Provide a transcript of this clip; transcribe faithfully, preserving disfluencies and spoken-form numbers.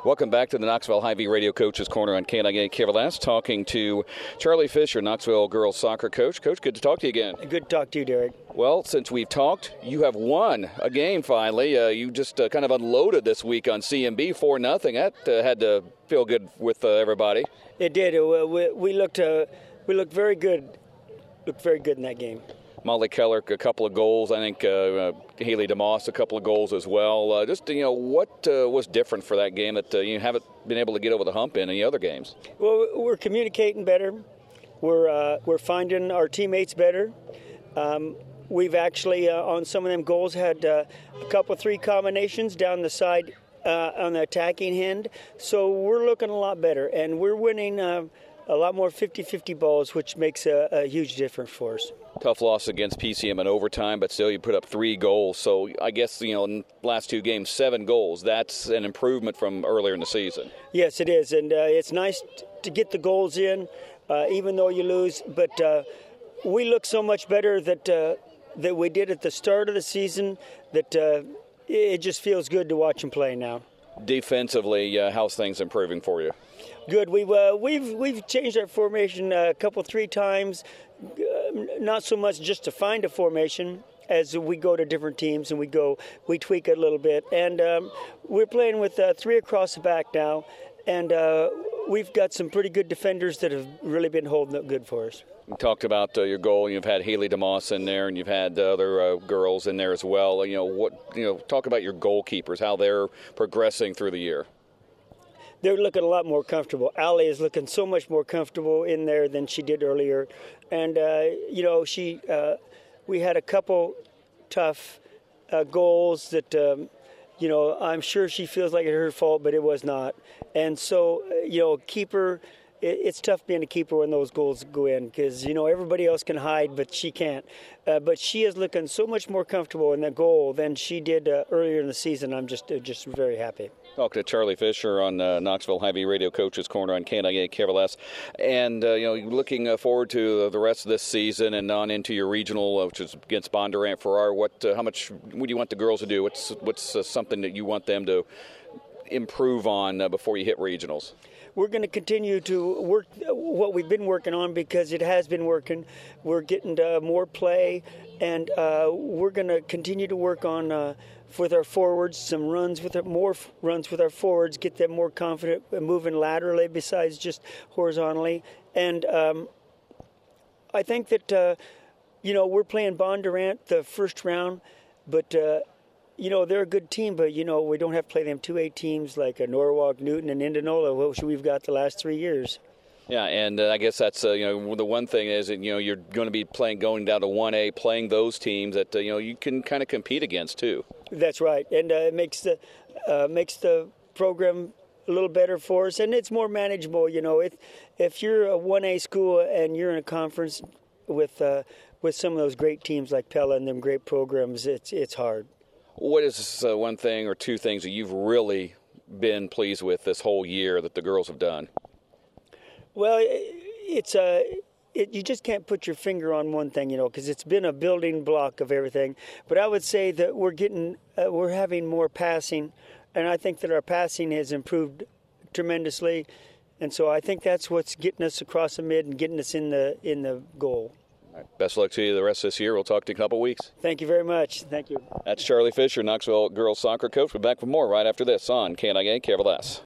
Welcome back to the Knoxville Hy-Vee Radio Coaches Corner on K N I A K V L S, talking to Charlie Fisher, Knoxville girls soccer coach. Coach, good to talk to you again. Good to talk to you, Derek. Well, since we've talked, you have won a game finally. Uh, you just uh, kind of unloaded this week on C M B four nothing. That uh, had to feel good with uh, everybody. It did. Uh, we, we looked uh, we looked very good. Looked very good in that game. Molly Keller, a couple of goals. I think uh, uh, Haley DeMoss, a couple of goals as well. Uh, just, you know, what uh, was different for that game that uh, you haven't been able to get over the hump in any other games? Well, we're communicating better. We're uh, we're finding our teammates better. Um, we've actually, uh, on some of them goals, had uh, a couple, three combinations down the side uh, on the attacking end. So we're looking a lot better, and we're winning uh, a lot more fifty-fifty balls, which makes a, a huge difference for us. Tough loss against P C M in overtime, but still you put up three goals. So I guess, you know, in the last two games, seven goals. That's an improvement from earlier in the season. Yes, it is. And uh, it's nice to get the goals in, uh, even though you lose. But uh, we look so much better that uh, that we did at the start of the season that uh, it just feels good to watch them play now. Defensively, uh, how's things improving for you? Good. We've uh, we've we've changed our formation a couple, three times. Uh, not so much just to find a formation as we go to different teams and we go we tweak it a little bit. And um, we're playing with uh, three across the back now, and uh, we've got some pretty good defenders that have really been holding up good for us. You talked about uh, your goal. You've had Haley DeMoss in there, and you've had uh, other uh, girls in there as well. You know what? You know, talk about your goalkeepers, how they're progressing through the year. They're looking a lot more comfortable. Allie is looking so much more comfortable in there than she did earlier. And, uh, you know, she uh, we had a couple tough uh, goals that, um, you know, I'm sure she feels like it's her fault, but it was not. And so, you know, keeper, it, it's tough being a keeper when those goals go in because, you know, everybody else can hide, but she can't. Uh, but she is looking so much more comfortable in that goal than she did uh, earlier in the season. I'm just uh, just very happy. Talk to Charlie Fisher on uh, Knoxville Hy-Vee Radio Coaches Corner on K N I A K V L S. And, uh, you know, looking uh, forward to the rest of this season and on into your regional, uh, which is against Bondurant Farrar. What, uh, how much, what do you want the girls to do? What's, what's uh, something that you want them to improve on uh, before you hit regionals? We're going to continue to work what we've been working on because it has been working. We're getting uh, more play, and uh, we're going to continue to work on uh, with our forwards, some runs with our, more f- runs with our forwards, get them more confident moving laterally besides just horizontally. And um, I think that, uh, you know, we're playing Bondurant the first round, but uh, you know, they're a good team, but, you know, we don't have to play them two A teams like a Norwalk, Newton, and Indianola, which we've got the last three years. Yeah, and uh, I guess that's, uh, you know, the one thing is that, you know, you're going to be playing, going down to one A, playing those teams that, uh, you know, you can kind of compete against, too. That's right, and uh, it makes the, uh, makes the program a little better for us, and it's more manageable, you know. If, if you're a one A school and you're in a conference with uh, with some of those great teams like Pella and them great programs, it's it's hard. What is uh, one thing or two things that you've really been pleased with this whole year that the girls have done? Well, it's a uh, it, you just can't put your finger on one thing, you know, because it's been a building block of everything. But I would say that we're getting uh, we're having more passing, and I think that our passing has improved tremendously, and so I think that's what's getting us across the mid and getting us in the in the goal. Best of luck to you the rest of this year. We'll talk to you in a couple weeks. Thank you very much. Thank you. That's Charlie Fisher, Knoxville girls soccer coach. We're back with more right after this on K N I A K V L S.